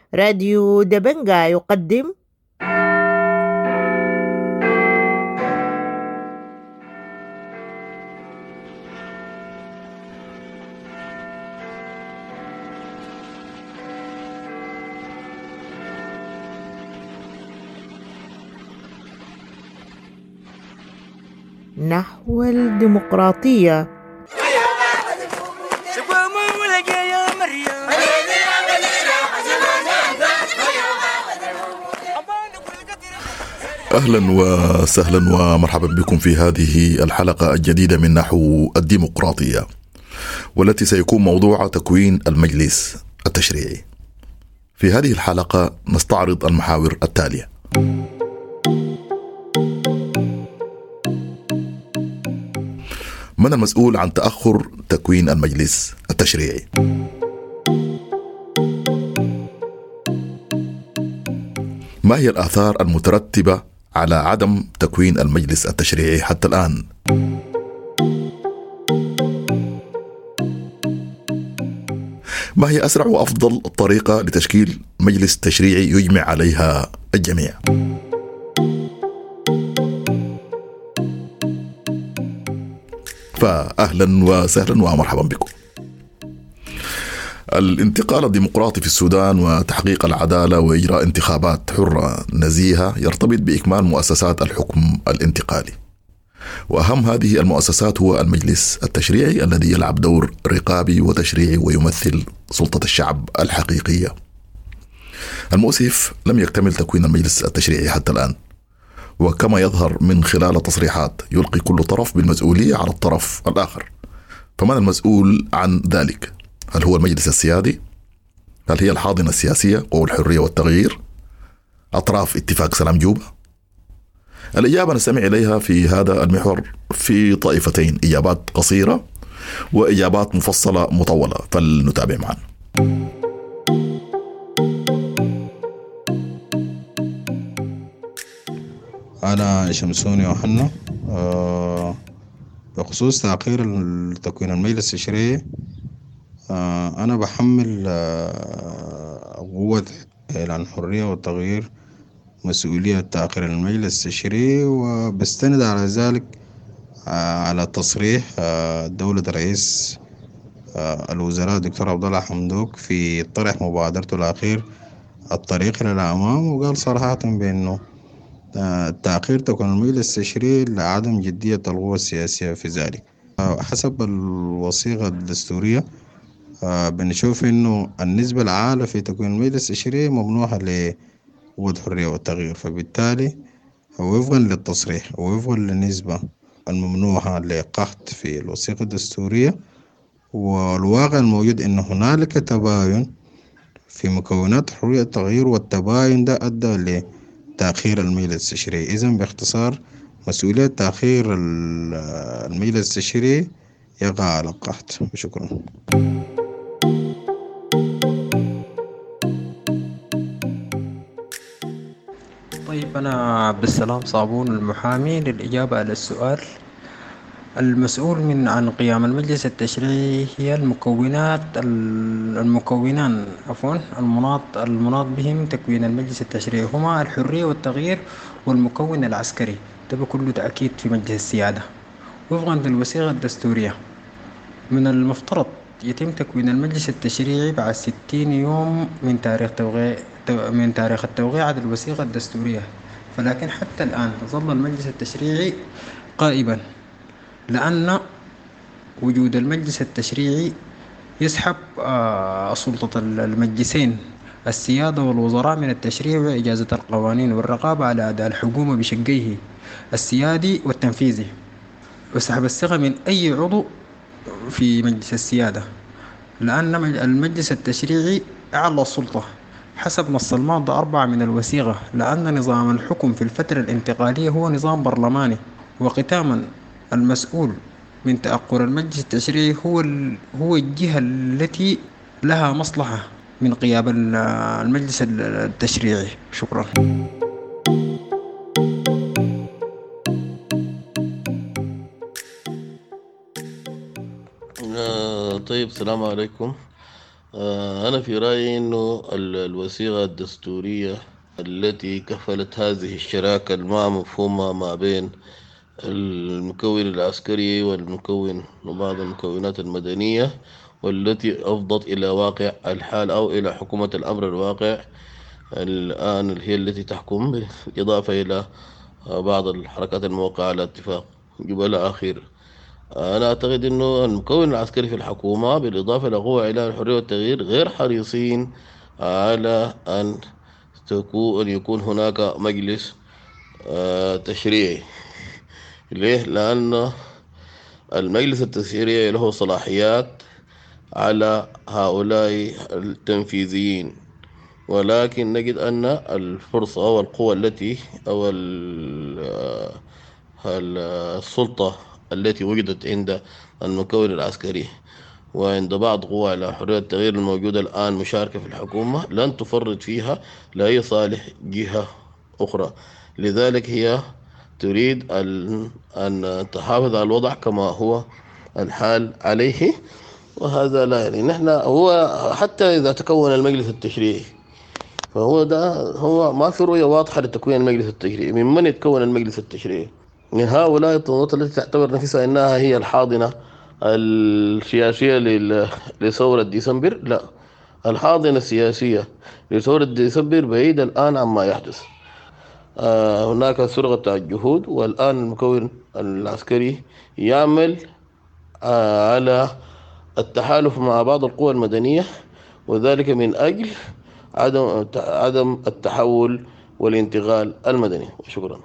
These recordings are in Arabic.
راديو دبنجا يقدم نحو الديمقراطية. أهلا وسهلا ومرحبا بكم في هذه الحلقة الجديدة من نحو الديمقراطية، والتي سيكون موضوع تكوين المجلس التشريعي. في هذه الحلقة نستعرض المحاور التالية: من المسؤول عن تأخر تكوين المجلس التشريعي؟ ما هي الآثار المترتبة على عدم تكوين المجلس التشريعي حتى الآن؟ ما هي أسرع وأفضل طريقة لتشكيل مجلس تشريعي يجمع عليها الجميع؟ فأهلا وسهلا ومرحبا بكم. الانتقال الديمقراطي في السودان وتحقيق العدالة وإجراء انتخابات حرة نزيهة يرتبط بإكمال مؤسسات الحكم الانتقالي، وأهم هذه المؤسسات هو المجلس التشريعي الذي يلعب دور رقابي وتشريعي ويمثل سلطة الشعب الحقيقية. المؤسف لم يكتمل تكوين المجلس التشريعي حتى الآن، وكما يظهر من خلال التصريحات يلقي كل طرف بالمسؤولية على الطرف الآخر. فمن المسؤول عن ذلك؟ هل هو المجلس السيادي؟ هل هي الحاضنة السياسية قوى الحرية والتغيير؟ أطراف اتفاق سلام جوبا؟ الإجابة نستمع إليها في هذا المحور في طائفتين: إجابات قصيرة وإجابات مفصلة مطولة، فلنتابع معا. أنا شمسوني يوحنا. بخصوص تأخير تكوين المجلس التشريعي، أنا بحمل قوة إعلان الحرية والتغيير مسؤولية تأخير المجلس التشريعي، وبستند على ذلك على تصريح دولة رئيس الوزراء الدكتور عبد الله حمدوك في طرح مبادرته الأخير الطريق إلى الأمام، وقال صراحة بأنه تأخير تكوين المجلس التشريعي لعدم جدية القوى السياسية في ذلك. حسب الوثيقة الدستورية بنشوف إنه النسبة العالية في تكوين المجلس التشريعي ممنوحة لقوة الحرية والتغيير، فبالتالي وفقا للتصريح ووفقا للنسبة الممنوحة لقحط في الوثيقة الدستورية، والواقع الموجود إن هنالك تباين في مكونات حرية التغيير، والتباين ده أدى لتأخير المجلس التشريعي. إذن باختصار مسؤولية تأخير المجلس التشريعي يقع على القحط. شكرا. طيب، أنا عبد السلام صابون المحامي. للإجابة على السؤال، المسؤول عن قيام المجلس التشريعي هي المكونان المناط بهم تكوين المجلس التشريعي هما الحرية والتغيير والمكون العسكري، ده بكل تأكيد في مجلس السيادة. وفقا للوثيقة الدستورية من المفترض يتم تكوين المجلس التشريعي بعد 60 يوم من تاريخ التوقيع على الوثيقة الدستورية، ولكن حتى الآن ظل المجلس التشريعي غائبا، لأن وجود المجلس التشريعي يسحب سلطة المجلسين السيادة والوزراء من التشريع وإجازة القوانين والرقابة على أداء الحكومة بشقيه السيادي والتنفيذي، وسحب الثقة من أي عضو في مجلس السيادة، لأن المجلس التشريعي أعلى السلطة حسب نص المادة 4 من الوثيقة، لأن نظام الحكم في الفترة الانتقالية هو نظام برلماني. وختاما، المسؤول من تأخر المجلس التشريعي هو الجهة التي لها مصلحة من قيام المجلس التشريعي. شكرا. طيب، السلام عليكم. أنا في رأيي أنه الوثيقة الدستورية التي كفلت هذه الشراكة الما مفهومة ما بين المكون العسكري والمكون وبعض المكونات المدنية، والتي أفضت إلى واقع الحال أو إلى حكومة الأمر الواقع الآن، هي التي تحكم، بالإضافة إلى بعض الحركات الموقعة على اتفاق قبل أخير. أنا أعتقد أنه المكون العسكري في الحكومة بالإضافة إلى قوى إعلان الحرية والتغيير غير حريصين على أن يكون هناك مجلس تشريعي. ليه؟ لأن المجلس التشريعي له صلاحيات على هؤلاء التنفيذيين، ولكن نجد أن الفرصة والقوة التي أو السلطة التي وجدت عند المكون العسكري وعند بعض قوى على حرية التغيير الموجودة الآن مشاركة في الحكومة لن تفرط فيها لأي صالح جهة أخرى. لذلك هي تريد أن تحافظ على الوضع كما هو الحال عليه، وهذا لا يعني نحن هو حتى إذا تكون المجلس التشريعي فهو هو ما في رؤية واضحة لتكوين المجلس التشريعي. من يتكون المجلس التشريعي؟ من هؤلاء التنظيمات التي تعتبر نفسها أنها هي الحاضنة السياسية لثورة ديسمبر؟ لا، الحاضنة السياسية لثورة ديسمبر بعيدة الآن عما يحدث. هناك سرقة الجهود، والآن المكون العسكري يعمل على التحالف مع بعض القوى المدنية، وذلك من أجل عدم التحول والانتقال المدني. شكرا.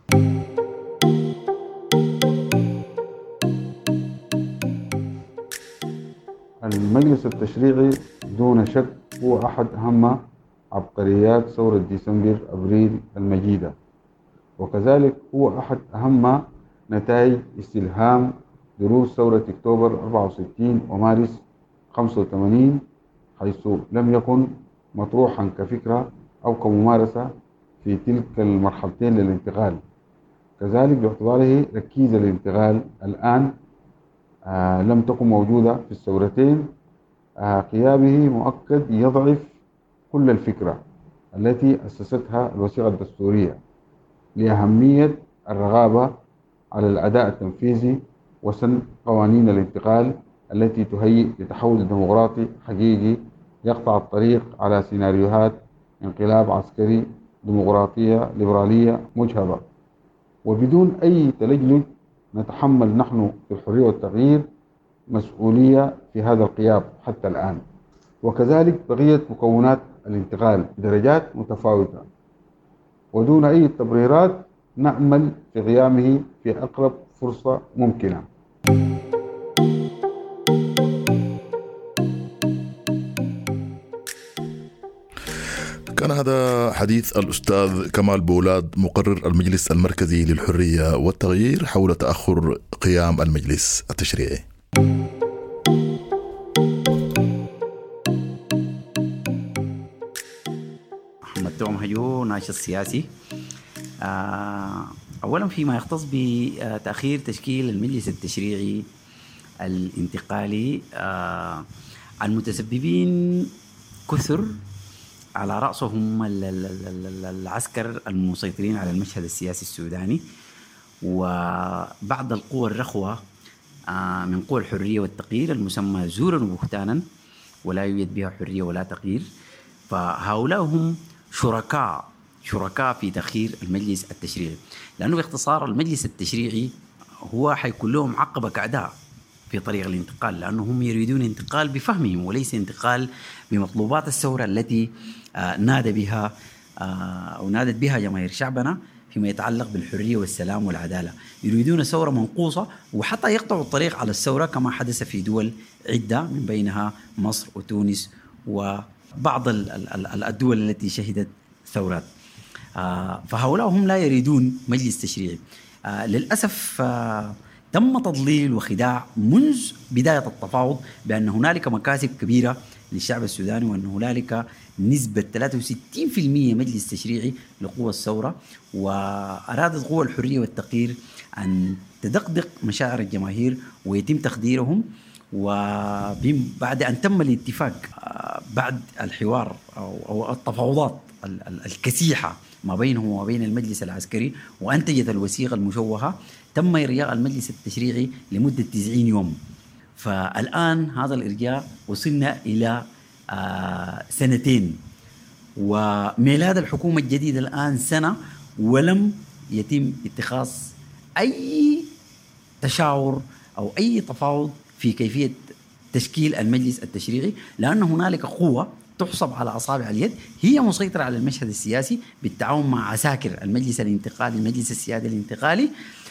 المجلس التشريعي دون شك هو أحد أهم عبقريات ثورة ديسمبر أبريل المجيدة، وكذلك هو أحد أهم نتائج استلهام دروس ثورة أكتوبر 64 ومارس 85، حيث لم يكن مطروحا كفكرة أو كممارسة في تلك المرحلتين للانتقال. كذلك باعتباره ركيزة الانتقال الآن لم تكن موجودة في الثورتين، قيامه مؤكد يضعف كل الفكرة التي أسستها الوثيقة الدستورية لأهمية الرغبة على الأداء التنفيذي وسن قوانين الانتقال التي تهيئ لتحول ديمقراطي حقيقي يقطع الطريق على سيناريوهات انقلاب عسكري ديمقراطية ليبرالية مجهبة. وبدون أي تلجلج نتحمل نحن في الحرية والتغيير مسؤولية في هذا القيام حتى الآن، وكذلك بقية مكونات الانتقال بدرجات متفاوتة، ودون أي تبريرات نأمل في قيامه في أقرب فرصة ممكنة. كان هذا حديث الأستاذ كمال بولاد مقرر المجلس المركزي للحرية والتغيير حول تأخر قيام المجلس التشريعي. محمد توم هجو، ناشط سياسي. أولا فيما يختص بتأخير تشكيل المجلس التشريعي الانتقالي، المتسببين كثر على رأسهم العسكر المسيطرين على المشهد السياسي السوداني، وبعض القوى الرخوة من قوى الحرية والتغيير المسمى زورا وبهتانا ولا يوجد بها حرية ولا تغيير. فهؤلاء هم شركاء في تأخير المجلس التشريعي، لأنه باختصار المجلس التشريعي هو حيكون لهم عقبة كأعداء في طريق الانتقال، لأنهم يريدون انتقال بفهمهم وليس انتقال بمطلوبات الثورة التي نادت بها جماهير شعبنا فيما يتعلق بالحرية والسلام والعدالة. يريدون ثورة منقوصة وحتى يقطعوا الطريق على الثورة كما حدث في دول عدة من بينها مصر وتونس وبعض الدول التي شهدت ثورات. فهؤلاء هم لا يريدون مجلس تشريعي. للأسف تم تضليل وخداع منذ بداية التفاوض بأن هنالك مكاسب كبيرة للشعب السوداني، وأن هنالك نسبة 63% مجلس تشريعي لقوى الثورة، وأرادت قوى الحرية والتغيير أن تدقدق مشاعر الجماهير ويتم تخديرهم وبعد أن تم الاتفاق بعد الحوار أو التفاوضات الكسيحة ما بينهم وما بين المجلس العسكري وأنتجت الوثيقة المشوهة، تم إرجاء المجلس التشريعي لمدة 90 يوم. فالآن هذا الإرجاء وصلنا إلى 2 وميلاد الحكومة الجديدة الآن 1 ولم يتم اتخاذ أي تشاور أو أي تفاوض في كيفية تشكيل المجلس التشريعي، لأن هنالك قوة تحسب على أصابع اليد هي مسيطرة على المشهد السياسي بالتعاون مع عساكر المجلس الانتقالي، المجلس السيادي الانتقالي.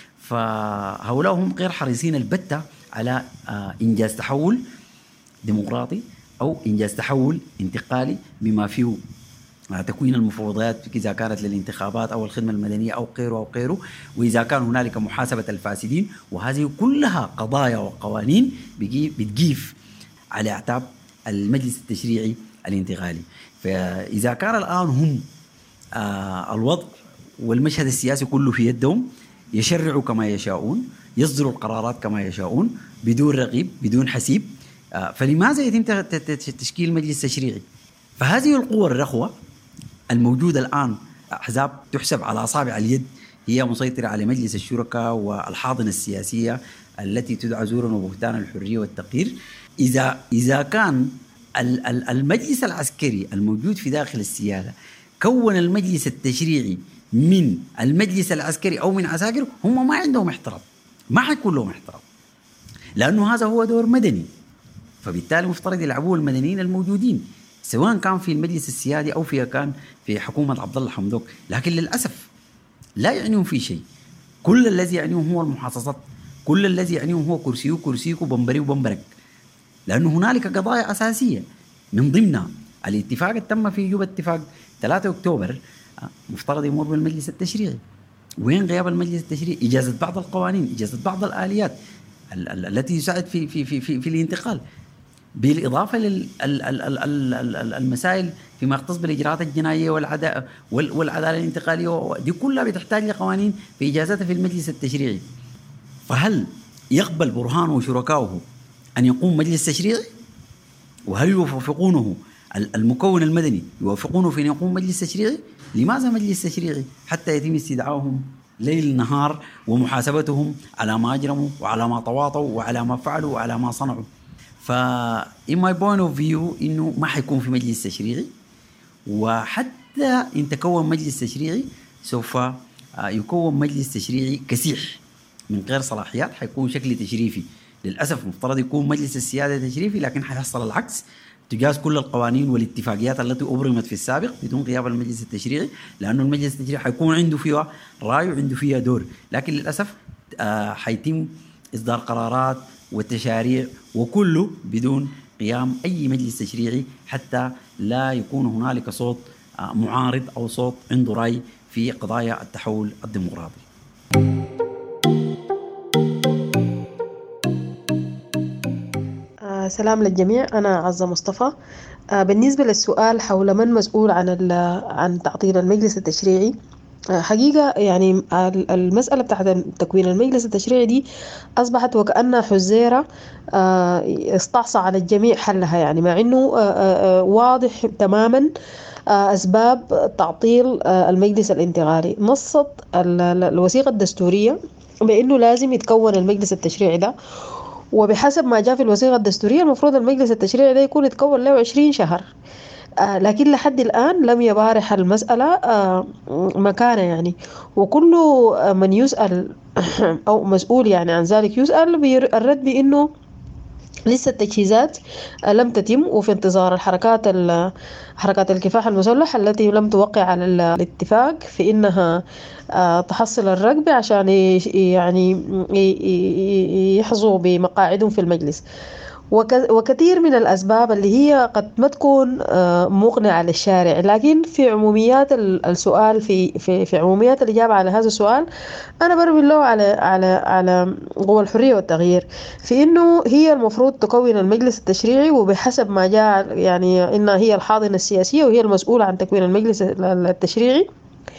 فهؤلاء هم غير حريصين البتة على إنجاز تحول ديمقراطي أو إنجاز تحول انتقالي بما فيه تكوين المفوضيات إذا كانت للانتخابات أو الخدمة المدنية أو غيره أو غيره، وإذا كان هنالك محاسبة الفاسدين. وهذه كلها قضايا وقوانين بتجيف على أعتاب المجلس التشريعي الانتقالي. فإذا كان الآن هم الوضع والمشهد السياسي كله في يدهم، يشرعوا كما يشاءون، يصدروا القرارات كما يشاءون بدون رقيب بدون حسيب، فلماذا يتم تشكيل مجلس تشريعي؟ فهذه القوى الرخوة الموجودة الآن، أحزاب تحسب على أصابع اليد، هي مسيطرة على مجلس الشركاء والحاضنة السياسية التي تدعى زورا وبهتان الحرية والتغيير. إذا كان المجلس العسكري الموجود في داخل السيادة كون المجلس التشريعي من المجلس العسكري أو من عساكر، هم ما عندهم احترام، ما حيكون لهم احترام، لأنه هذا هو دور مدني. فبالتالي مفترض يلعبوه المدنيين الموجودين، سواء كان في المجلس السيادي أو كان في حكومة عبد الله حمدوك. لكن للأسف لا يعنيهم في شيء، كل الذي يعنيهم هو المحاصصات، كل الذي يعنيهم هو كرسيك وبمبري وبمبرك، لأنه هنالك قضايا أساسية من ضمنها الاتفاق التم في جوبا، اتفاق 3 أكتوبر، مفترض يمر بالمجلس التشريعي. وين غياب المجلس التشريعي؟ إجازة بعض القوانين، إجازة بعض الآليات التي تساعد في الانتقال، بالإضافة للمسائل فيما يختص بالإجراءات الجنائية والعدالة الانتقالية، دي كلها بتحتاج لقوانين في إجازتها في المجلس التشريعي. فهل يقبل برهان وشركائه أن يقوم مجلس تشريعي؟ وهل يوافقونه المكون المدني يوافقونه في أن يقوم مجلس تشريعي؟ لماذا مجلس تشريعي؟ حتى يتم استدعائهم ليل نهار ومحاسبتهم على ما أجرموا وعلى ما تواطوا وعلى ما فعلوا وعلى ما صنعوا. in my point of view إنه ما حيكون في مجلس تشريعي، وحتى إن تكون مجلس تشريعي سوف يكون مجلس تشريعي كسيح من غير صلاحيات، حيكون شكل تشريفي. للأسف مفترض يكون مجلس السيادة تشريفي، لكن حيحصل العكس، تجاز كل القوانين والاتفاقيات التي أبرمت في السابق بدون غياب المجلس التشريعي، لأنه المجلس التشريعي حيكون عنده فيها رأي وعنده فيها دور. لكن للأسف حيتم إصدار قرارات والتشاريع وكله بدون قيام أي مجلس تشريعي، حتى لا يكون هنالك صوت معارض أو صوت عنده رأي في قضايا التحول الديمقراطي. سلام للجميع، أنا عزة مصطفى. بالنسبة للسؤال حول من مسؤول عن تعطيل المجلس التشريعي، حقيقة يعني المسألة بتاعت تكوين المجلس التشريعي دي أصبحت وكأنها حزيرة استعصى على الجميع حلها، يعني مع أنه واضح تماما أسباب تعطيل المجلس الانتقالي. نصت الوثيقة الدستورية بأنه لازم يتكون المجلس التشريعي ده، وبحسب ما جاء في الوثيقة الدستورية المفروض المجلس التشريعي ده يكون يتكون له 20 شهر، لكن لحد الآن لم يبارح المسألة مكانه يعني. وكل من يسأل أو مسؤول يعني عن ذلك يسأل الرد بأنه لسه التجهيزات لم تتم، وفي انتظار حركات الكفاح المسلح التي لم توقع على الاتفاق في إنها تحصل الرقبة عشان يعني يحظوا بمقاعدهم في المجلس. وكثير من الأسباب اللي هي قد ما تكون مقنعة للشارع، لكن في عموميات السؤال في عموميات الإجابة على هذا السؤال أنا برمي له على قوى الحرية والتغيير، في إنه هي المفروض تكون المجلس التشريعي، وبحسب ما جاء يعني إنها هي الحاضنة السياسية وهي المسؤولة عن تكوين المجلس التشريعي.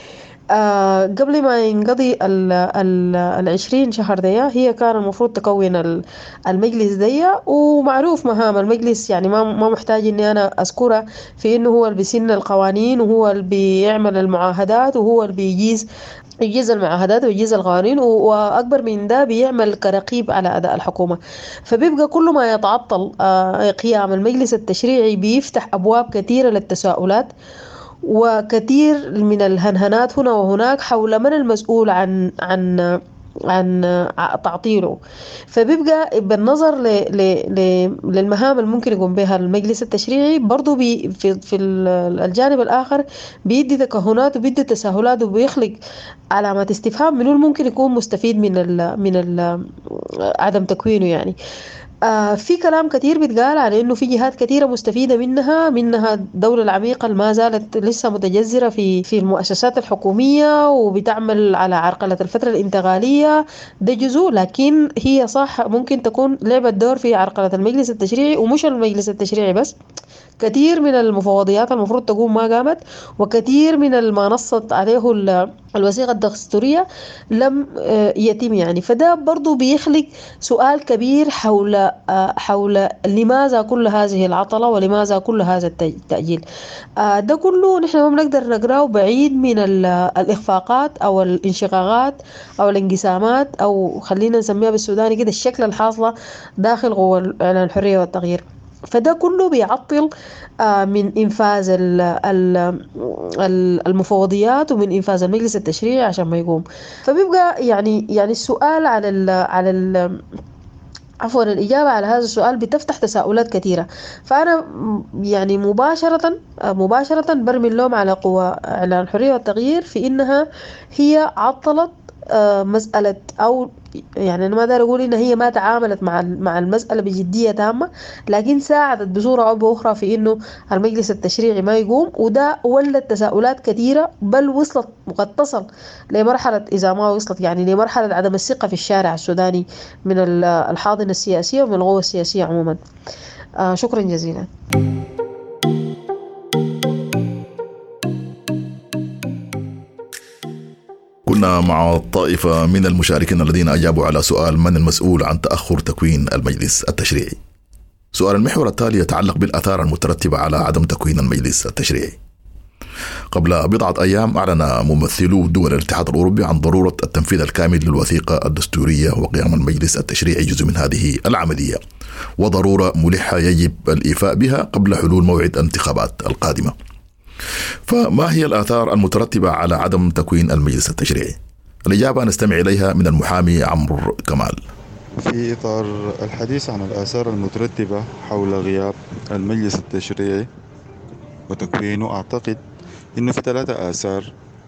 قبل ما ينقضي ال20 شهر دي، هي كان المفروض تكون المجلس دي، ومعروف مهام المجلس، يعني ما محتاج اني انا اذكرها، في انه هو اللي بيسن القوانين، وهو اللي بيعمل المعاهدات، وهو اللي يجيز المعاهدات ويجيز القوانين، واكبر من ده بيعمل كرقيب على اداء الحكومه. فبيبقى كل ما يتعطل قيام المجلس التشريعي بيفتح ابواب كثيره للتساؤلات وكثير من الهنهنات هنا وهناك حول من المسؤول عن تعطيله. فبيبقى بالنظر للمهام اللي ممكن يقوم بها المجلس التشريعي، برضو في الجانب الآخر بيدي تكهنات وبيدي تساهلات، وبيخلق علامات استفهام منو ممكن يكون مستفيد من عدم تكوينه يعني. في كلام كتير بيتقال على انه في جهات كتيرة مستفيدة منها الدولة العميقة اللي ما زالت لسه متجذرة في المؤسسات الحكومية، وبتعمل على عرقلة الفترة الانتقالية. ده جزء، لكن هي صح ممكن تكون لعبت دور في عرقلة المجلس التشريعي، ومش المجلس التشريعي بس. كثير من المفوضيات المفروض تقوم ما قامت، وكثير من ما نصت عليه الوثيقة الدستورية لم يتم يعني. فده برضو بيخلق سؤال كبير حول لماذا كل هذه العطلة، ولماذا كل هذا التأجيل. ده كله نحن ما بنقدر نقراه بعيد من الإخفاقات أو الانشقاقات أو الانقسامات، أو خلينا نسميها بالسوداني كده الشكل الحاصلة داخل قوى إعلان الحرية والتغيير. فده كله بيعطل من إنفاذ المفوضيات ومن إنفاذ المجلس التشريعي عشان ما يقوم. فبيبقى يعني السؤال عفوا الإجابة على هذا السؤال بتفتح تساؤلات كثيرة. فأنا يعني مباشرة برمي اللوم على قوى إعلان الحرية والتغيير في إنها هي عطلت مسألة، أو يعني أنا ما دار أقول إن هي ما تعاملت مع المسألة بجدية تامة، لكن ساعدت بصورة أو بأخرى في إنه المجلس التشريعي ما يقوم. وده ولد تساؤلات كثيرة، بل وصلت وقد تصل لمرحلة، إذا ما وصلت يعني لمرحلة عدم الثقة في الشارع السوداني من الحاضنة السياسية ومن القوى السياسية عموما. شكرا جزيلا. كنا مع طائفة من المشاركين الذين أجابوا على سؤال من المسؤول عن تأخر تكوين المجلس التشريعي. سؤال المحور التالي يتعلق بالآثار المترتبة على عدم تكوين المجلس التشريعي. قبل بضعة أيام أعلن ممثلو دول الاتحاد الأوروبي عن ضرورة التنفيذ الكامل للوثيقة الدستورية، وقيام المجلس التشريعي جزء من هذه العملية، وضرورة ملحة يجب الإيفاء بها قبل حلول موعد الانتخابات القادمة. فما هي الآثار المترتبة على عدم تكوين المجلس التشريعي؟ الإجابة نستمع إليها من المحامي عمرو كمال. في إطار الحديث عن الآثار المترتبة حول غياب المجلس التشريعي وتكوينه، أعتقد إنه في 3 آثار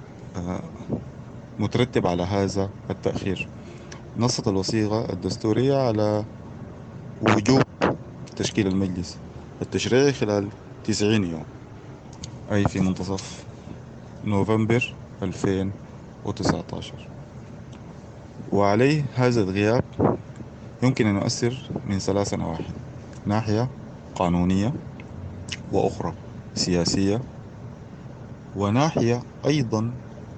مترتب على هذا التأخير. نصت الوثيقة الدستورية على وجوب تشكيل المجلس التشريعي خلال 90 يوم، أي في منتصف نوفمبر 2019. وعليه هذا الغياب يمكن أن يؤثر من 3 نواحي: ناحية قانونية، وأخرى سياسية، وناحية أيضا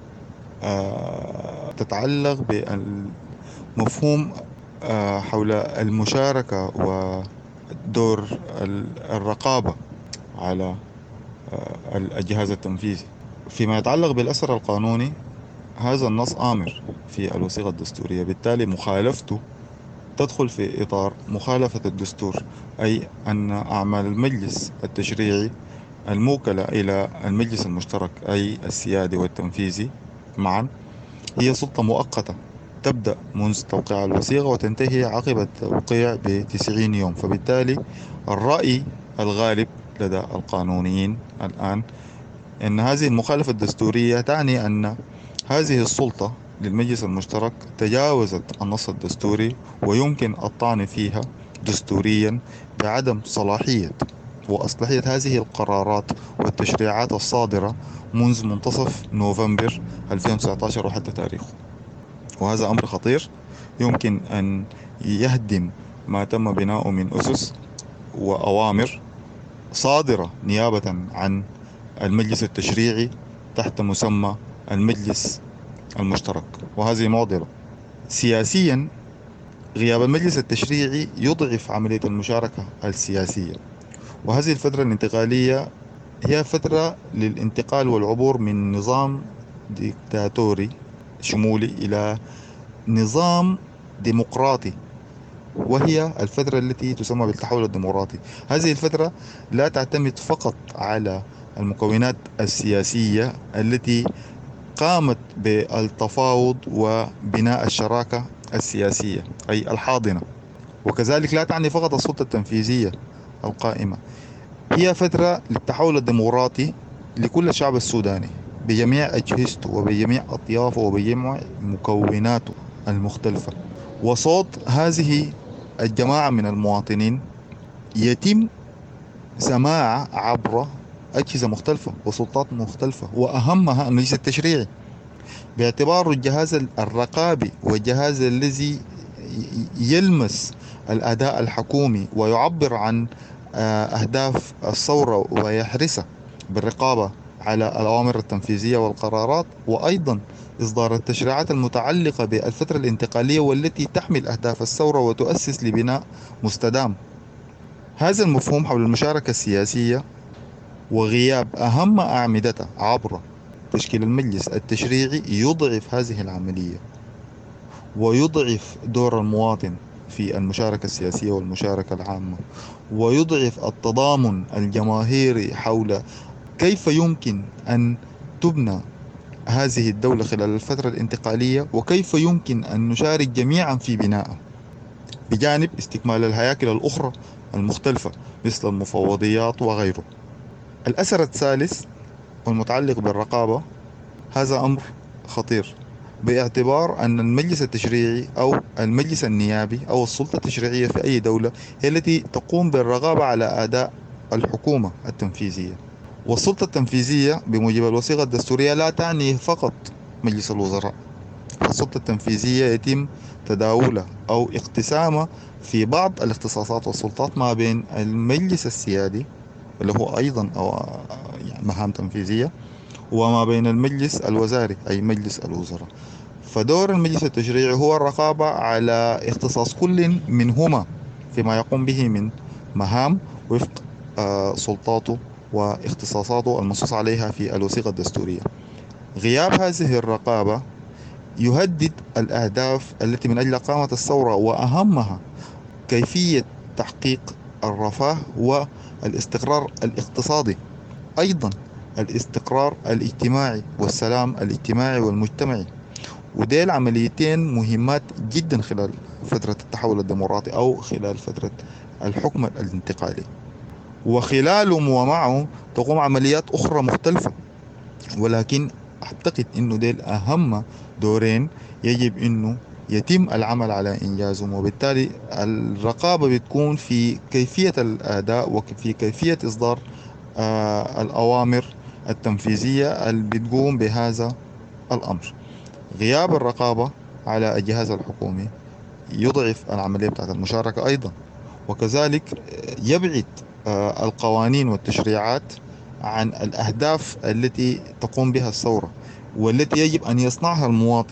تتعلق بالمفهوم حول المشاركة ودور الرقابة على الجهاز التنفيذي. فيما يتعلق بالأثر القانوني، هذا النص آمر في الوثيقة الدستورية، بالتالي مخالفته تدخل في إطار مخالفة الدستور، أي أن أعمال المجلس التشريعي الموكلة إلى المجلس المشترك أي السيادي والتنفيذي معا هي سلطة مؤقتة تبدأ منذ توقيع الوثيقة وتنتهي عقب التوقيع ب90 يوم. فبالتالي الرأي الغالب لدى القانونيين الآن أن هذه المخالفة الدستورية تعني أن هذه السلطة للمجلس المشترك تجاوزت النص الدستوري، ويمكن الطعن فيها دستوريا بعدم صلاحية وأصلاحية هذه القرارات والتشريعات الصادرة منذ منتصف نوفمبر 2019 وحتى تاريخه. وهذا أمر خطير يمكن أن يهدم ما تم بناؤه من أسس وأوامر صادرة نيابة عن المجلس التشريعي تحت مسمى المجلس المشترك، وهذه معضلة. سياسيا غياب المجلس التشريعي يضعف عملية المشاركة السياسية، وهذه الفترة الانتقالية هي فترة للانتقال والعبور من نظام ديكتاتوري شمولي إلى نظام ديمقراطي، وهي الفترة التي تسمى بالتحول الديمقراطي. هذه الفترة لا تعتمد فقط على المكونات السياسية التي قامت بالتفاوض وبناء الشراكة السياسية أي الحاضنة، وكذلك لا تعني فقط السلطة التنفيذية القائمة. هي فترة للتحول الديمقراطي لكل الشعب السوداني بجميع أجهزته وبجميع أطيافه وبجميع مكوناته المختلفة، وصوت هذه الجماعة من المواطنين يتم سماع عبر أجهزة مختلفة وسلطات مختلفة، وأهمها المجلس التشريعي باعتباره الجهاز الرقابي والجهاز الذي يلمس الأداء الحكومي ويعبر عن أهداف الثورة ويحرصها بالرقابة على الأوامر التنفيذية والقرارات، وأيضا إصدار التشريعات المتعلقة بالفترة الانتقالية والتي تحمل أهداف الثورة وتؤسس لبناء مستدام. هذا المفهوم حول المشاركة السياسية وغياب أهم أعمدته عبر تشكيل المجلس التشريعي يضعف هذه العملية ويضعف دور المواطن في المشاركة السياسية والمشاركة العامة، ويضعف التضامن الجماهيري حول كيف يمكن أن تبنى هذه الدولة خلال الفترة الانتقالية وكيف يمكن أن نشارك جميعا في بنائها، بجانب استكمال الهياكل الأخرى المختلفة مثل المفوضيات وغيره. الأثر الثالث والمتعلق بالرقابة هذا أمر خطير، باعتبار أن المجلس التشريعي أو المجلس النيابي أو السلطة التشريعية في أي دولة هي التي تقوم بالرقابة على أداء الحكومة التنفيذية، والسلطة التنفيذية بموجب الوثيقة الدستورية لا تعني فقط مجلس الوزراء. السلطة التنفيذية يتم تداولها أو اقتسامها في بعض الاختصاصات والسلطات ما بين المجلس السيادي اللي هو أيضا أو يعني مهام تنفيذية وما بين المجلس الوزاري أي مجلس الوزراء. فدور المجلس التشريعي هو الرقابة على اختصاص كل منهما فيما يقوم به من مهام وفق سلطاته واختصاصاته المنصوص عليها في الوثيقة الدستورية. غياب هذه الرقابة يهدد الأهداف التي من أجل قامة الثورة، وأهمها كيفية تحقيق الرفاه والاستقرار الاقتصادي، أيضا الاستقرار الاجتماعي والسلام الاجتماعي والمجتمعي. وديل عمليتين مهمات جدا خلال فترة التحول الديمقراطي أو خلال فترة الحكم الانتقالي، وخلاله ومعه تقوم عمليات أخرى مختلفة، ولكن أعتقد أنه ديل أهم دورين يجب أنه يتم العمل على إنجازهم. وبالتالي الرقابة بتكون في كيفية الأداء وفي كيفية إصدار الأوامر التنفيذية اللي بتقوم بهذا الأمر. غياب الرقابة على الجهاز الحكومي يضعف العملية بتاعت المشاركة أيضا، وكذلك يبعد القوانين والتشريعات عن الأهداف التي تقوم بها الثورة والتي يجب أن يصنعها المواطن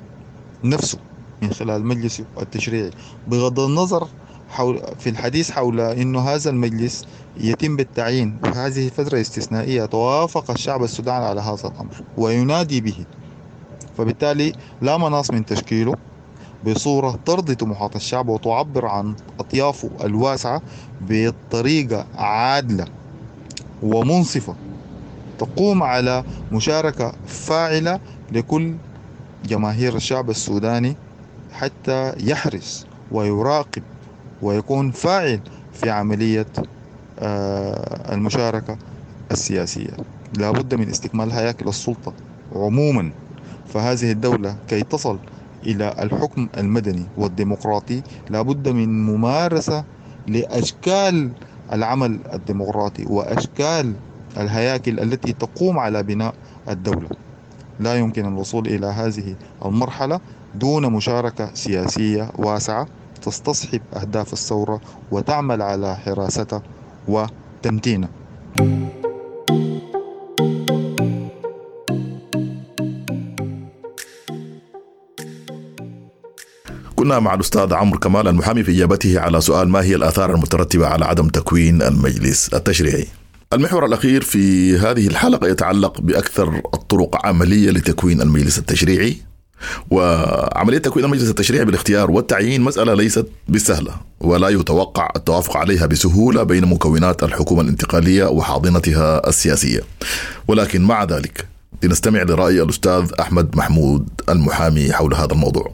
نفسه من خلال المجلس التشريعي، بغض النظر في الحديث حول أنه هذا المجلس يتم بالتعيين وهذه فترة استثنائية توافق الشعب السوداني على هذا الأمر وينادي به، فبالتالي لا مناص من تشكيله بصورة ترضي طموحات الشعب وتعبر عن أطيافه الواسعة بطريقة عادلة ومنصفة تقوم على مشاركة فاعلة لكل جماهير الشعب السوداني حتى يحرص ويراقب ويكون فاعل في عملية المشاركة السياسية. لا بد من استكمال هياكل السلطة عموما، فهذه الدولة كي تصل إلى الحكم المدني والديمقراطي لا بد من ممارسة لأشكال العمل الديمقراطي وأشكال الهياكل التي تقوم على بناء الدولة. لا يمكن الوصول إلى هذه المرحلة دون مشاركة سياسية واسعة تستصحب أهداف الثورة وتعمل على حراستها وتمتينها. كنا مع الأستاذ عمرو كمال المحامي في إجابته على سؤال ما هي الآثار المترتبة على عدم تكوين المجلس التشريعي. المحور الأخير في هذه الحلقة يتعلق بأكثر الطرق عملية لتكوين المجلس التشريعي. وعملية تكوين المجلس التشريعي بالاختيار والتعيين مسألة ليست بالسهلة، ولا يتوقع التوافق عليها بسهولة بين مكونات الحكومة الانتقالية وحاضنتها السياسية. ولكن مع ذلك لنستمع لرأي الأستاذ أحمد محمود المحامي حول هذا الموضوع.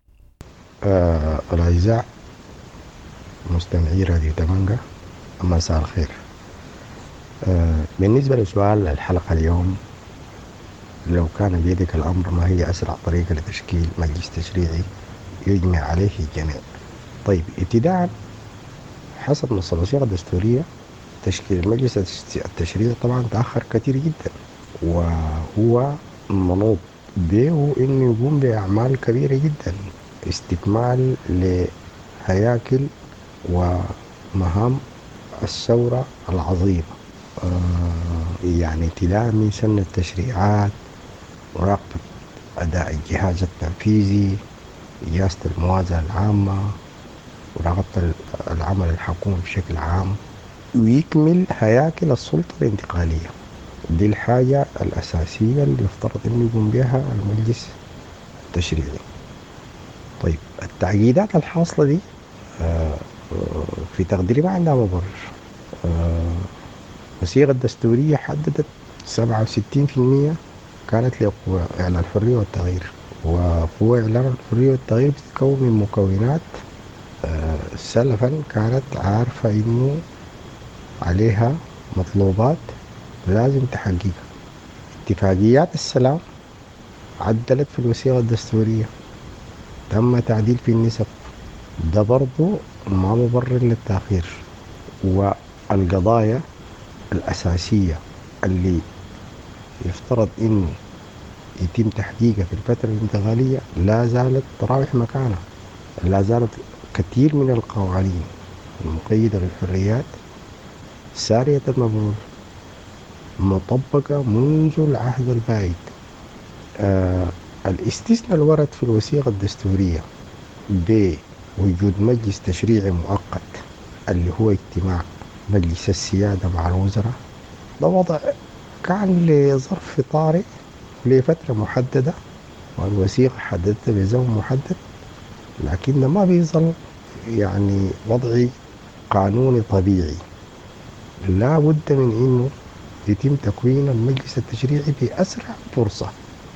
الأعزاء مستمعي راديو تمانجا، مساء الخير. بالنسبة لسؤال الحلقة اليوم، لو كان بيدك الأمر ما هي أسرع طريقة لتشكيل مجلس تشريعي يجمع عليه الجميع؟ طيب، ابتداء حسب نص الوثيقة الدستورية تشكيل المجلس التشريعي طبعا تأخر كثير جدا، وهو منوط به إنه يقوم بأعمال كبيرة جدا، استكمال لهياكل ومهام الثورة العظيمة، يعني ابتداء من سن التشريعات، مراقبة أداء الجهاز التنفيذي، إجازة الموازنة العامة، مراقبة العمل الحكومي بشكل عام، ويكمل هياكل السلطة الانتقالية. دي الحاجة الأساسية اللي يفترض أن يقوم بها المجلس التشريعي. طيب، التعقيدات الحاصلة دي في تقديري ما عندها مبرر. الوثيقة الدستورية حددت 67% كانت لقوى إعلان الحرية والتغيير، وقوى إعلان الحرية والتغيير بتتكون من مكونات سلفا كانت عارفة إنه عليها مطلوبات لازم تحققها. اتفاقيات السلام عدلت في الوثيقة الدستورية، تم تعديل في النسب، ده برضو ما مبرر للتأخير. والقضايا الأساسية اللي يفترض إنه يتم تحقيقها في الفترة الانتقالية لا زالت تراوح مكانها، لا زالت كثير من القوانين المقيدة للحريات سارية المفعول، مطبقة منذ العهد البائد. الاستثناء الورد في الوثيقة الدستورية بوجود مجلس تشريعي مؤقت اللي هو اجتماع مجلس السيادة مع الوزراء، ده وضع كان لظرف طارئ لفترة محددة، والوثيقة حددتها بزمن محدد، لكن ده ما بيظل يعني وضع قانوني طبيعي. لا بد من انه يتم تكوين المجلس التشريعي بأسرع فرصة،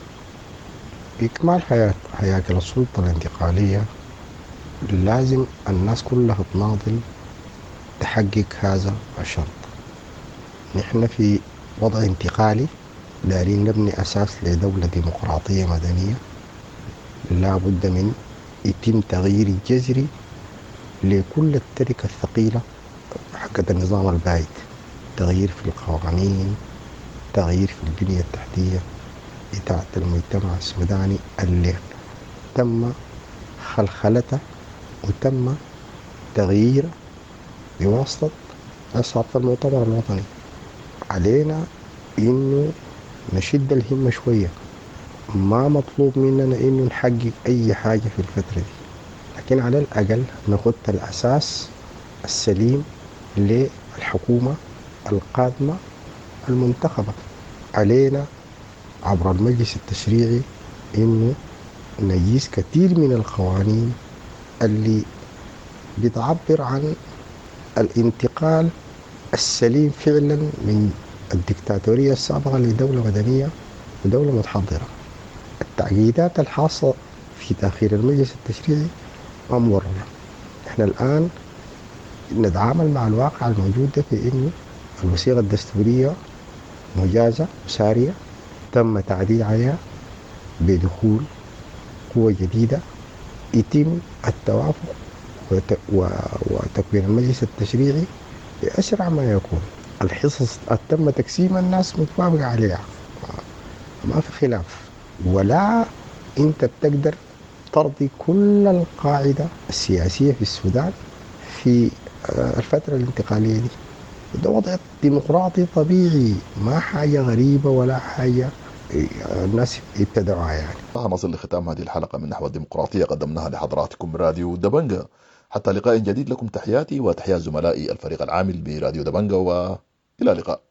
إكمال هياكل السلطة الانتقالية. لازم الناس كلها تناضل تحقق هذا الشرط. نحن في وضع انتقالي، دارين نبني أساس لدولة ديمقراطية مدنية. لا بد من يتم تغيير جذري لكل التركة الثقيلة حقت النظام البائد، تغيير في القوانين، تغيير في البنية التحتية بتاعت المجتمع السوداني اللي تم خلخلته وتم تغيير بواسطة أسعة المؤتمر الوطني. علينا إنه نشد الهمة شوية، ما مطلوب مننا إنه نحقق أي حاجة في الفترة دي، لكن على الأقل نخط الأساس السليم للحكومة القادمة المنتخبة. علينا عبر المجلس التشريعي إنه نجيز كثير من القوانين اللي بتعبر عن الانتقال السليم فعلا من الدكتاتورية السابقة لدولة مدنية ودولة متحضرة. التعقيدات الحاصلة في تأخير المجلس التشريعي ما مبررة. احنا الآن نتعامل مع الواقع الموجود ده في إنه الوثيقة الدستورية مجازة وسارية، تم تعديل عليها بدخول قوة جديدة، يتم التوافق وتكوين المجلس التشريعي بأسرع ما يكون. الحصص تم تقسيم الناس متوافق عليها، ما في خلاف، ولا انت بتقدر ترضي كل القاعدة السياسية في السودان في الفترة الانتقالية دي. ده وضع ديمقراطي طبيعي، ما حاجة غريبة ولا حاجة الناس يتبعوها يعني. نصل لختام هذه الحلقة من نحو الديمقراطية قدمناها لحضراتكم راديو دبنجة. حتى لقاء جديد، لكم تحياتي وتحيات زملائي الفريق العامل براديو دبنجة، وإلى اللقاء.